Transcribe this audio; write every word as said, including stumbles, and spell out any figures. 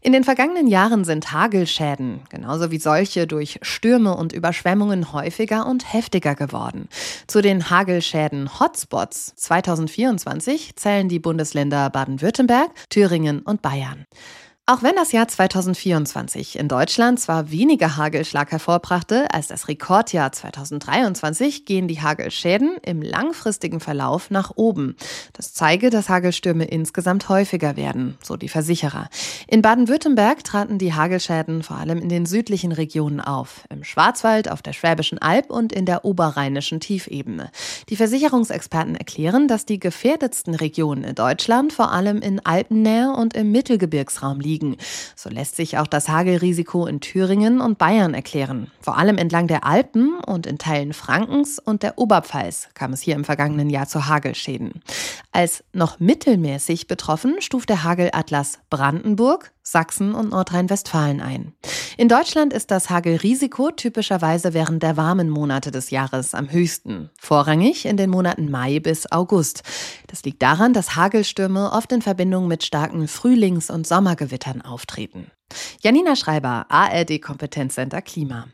In den vergangenen Jahren sind Hagelschäden, genauso wie solche durch Stürme und Überschwemmungen, häufiger und heftiger geworden. Zu den Hagelschäden-Hotspots zweitausendvierundzwanzig zählen die Bundesländer Baden-Württemberg, Thüringen und Bayern. Auch wenn das Jahr zweitausendvierundzwanzig in Deutschland zwar weniger Hagelschlag hervorbrachte als das Rekordjahr zweitausenddreiundzwanzig, gehen die Hagelschäden im langfristigen Verlauf nach oben. Das zeige, dass Hagelstürme insgesamt häufiger werden, so die Versicherer. In Baden-Württemberg traten die Hagelschäden vor allem in den südlichen Regionen auf, im Schwarzwald, auf der Schwäbischen Alb und in der oberrheinischen Tiefebene. Die Versicherungsexperten erklären, dass die gefährdetsten Regionen in Deutschland vor allem in Alpennähe und im Mittelgebirgsraum liegen. So lässt sich auch das Hagelrisiko in Thüringen und Bayern erklären. Vor allem entlang der Alpen und in Teilen Frankens und der Oberpfalz kam es hier im vergangenen Jahr zu Hagelschäden. Als noch mittelmäßig betroffen stuft der Hagelatlas Brandenburg, Sachsen und Nordrhein-Westfalen ein. In Deutschland ist das Hagelrisiko typischerweise während der warmen Monate des Jahres am höchsten, vorrangig in den Monaten Mai bis August. Das liegt daran, dass Hagelstürme oft in Verbindung mit starken Frühlings- und Sommergewittern auftreten. Janina Schreiber, A R D Kompetenzcenter Klima.